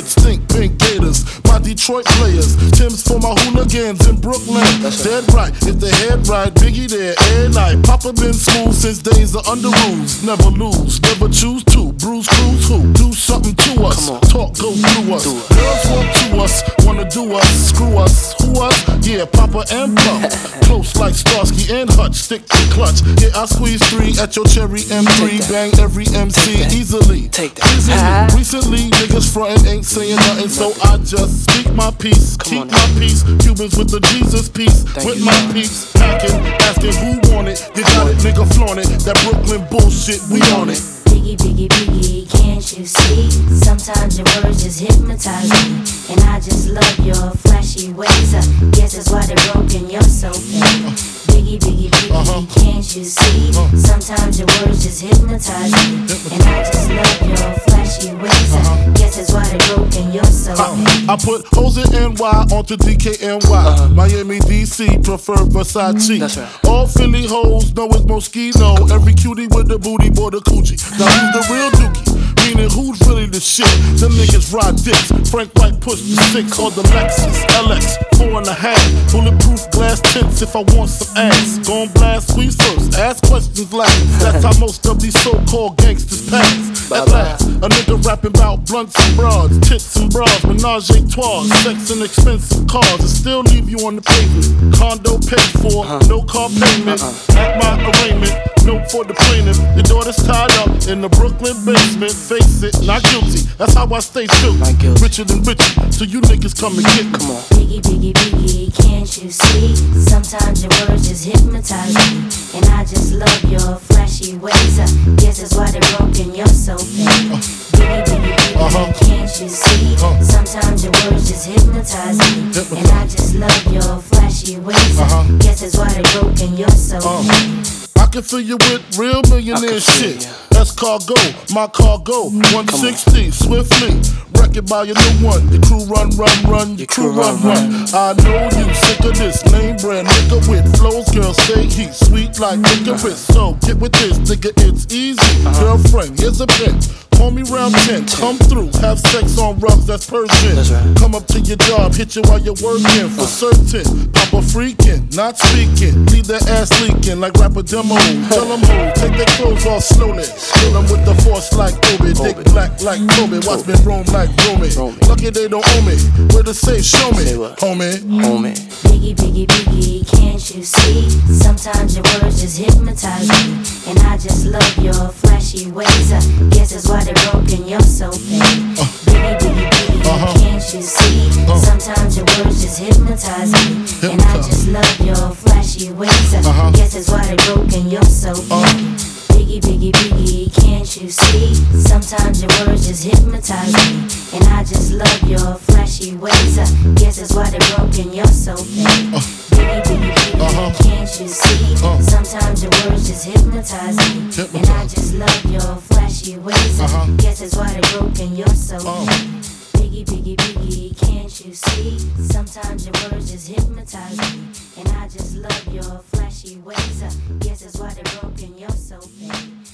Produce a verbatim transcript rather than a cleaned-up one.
stink pink gators. My Detroit players, Tim's for my hooligans in Brooklyn. That's Dead right, if the head right, Biggie there every night. Papa been smooth since days of under rules. Never lose, never choose to. Bruise, cruise, who? Do something to us. Talk, go through us. Girls want to us, wanna do us. Screw us, who us? Yeah, Papa and Puff. Close like Starsky and Hutch, stick to clutch. Yeah, I squeeze three at your cherry M three. Bang every M C easily. Take that. Recently, recently, niggas frontin' ain't saying nothing, so I just speak my peace. Keep my peace. Cubans with the Jesus peace. With my peace. Packing, asking who want it. You got it, nigga, flaunt it. That Brooklyn bullshit, we on it. Biggie, biggie, biggie, can't you see? Sometimes your words just hypnotize me, and I just love your flashy ways. I guess that's why they're broken, you're so fake. Biggie, biggie, biggie, uh-huh. can't you see? Sometimes your words just hypnotize me, and I just love your flashy ways. I guess that's why they're broken, you're so fake. I put hoes in N Y onto D K N Y. Uh-huh. Miami, D C, prefer Versace. That's right. All Philly hoes know it's Moschino. Every cutie with the booty, boy, the coochie. Now who's the real dookie? Meaning who's really the shit? Them niggas ride dicks. Frank White push the six or the Lexus L X four and a half. Bulletproof glass tints if I want some ass. Gon' blast squeeze first, ask questions last. That's how most of these so-called gangsters pass. At last, a nigga rapping about blunts and broads, tits and bras, menage a trois, sex and expensive cars, and still leave you on the pavement. Condo paid for, no car payment. At my arraignment, note for the plaintiff. Your daughter's tied up in the Brooklyn basement. Face it, not guilty. That's how I stay still. Richer than richer, so you niggas come and get me. Come on. Biggie, biggie, biggie, can't you see? Sometimes your words just hypnotize me, and I just love your flashy ways. I guess that's why they're broken, you're so fake. Biggie, biggie, biggie, Uh-huh. can't you see? Uh. Sometimes your words just hypnotize me, and I just love your flashy ways. Uh-huh. I guess that's why they're broken, you're so Uh. fake. I can fill you with real millionaire shit. That's cargo, my cargo. one sixty, swiftly. Wreck it by your new one. Your crew run, run, run. Your crew run, run. I know you sick of this name brand nigga with flows. Girl, say he's sweet like licorice. So get with this, nigga, it's easy. Girlfriend, here's a pin. Call me round ten, come through, have sex on rugs, that's Persian. That's right. Come up to your job, hit you while you're working, for certain. Papa freaking, not speaking, leave that ass leaking like rapper demo. Tell them ho, take their clothes off slowly. Kill them with the force like Obi, dick black like Kobe. Watch me roam like Romy. Lucky they don't owe me, where to say, show me, homie. Homie. Biggie, biggie, biggie, can't you see? Sometimes your words just hypnotize me, and I just love your flashy ways. I guess that's why they're broken, you're so fake. Biggie, biggie, biggie, Uh-huh. can't you see? Uh. Sometimes your words just hypnotize me, and I just love your flashy ways. I Uh-huh. guess that's why they're broken, you're so fake. Biggie, biggie, biggie, can't you see? Sometimes your words just hypnotize me, and I just love your flashy ways. I guess that's why they're broken, you're so fake. Biggie, biggie, biggie, Uh-huh. can't you see? Uh. Sometimes your words just hypnotize me, and I just love your flashy ways. I Uh-huh. guess that's why they're broken, you're so Uh. fake. Biggie, biggie, biggie, can't you see? Sometimes your words just hypnotize me, and I just love your flashy ways. I guess that's why they're broken, you're so fake.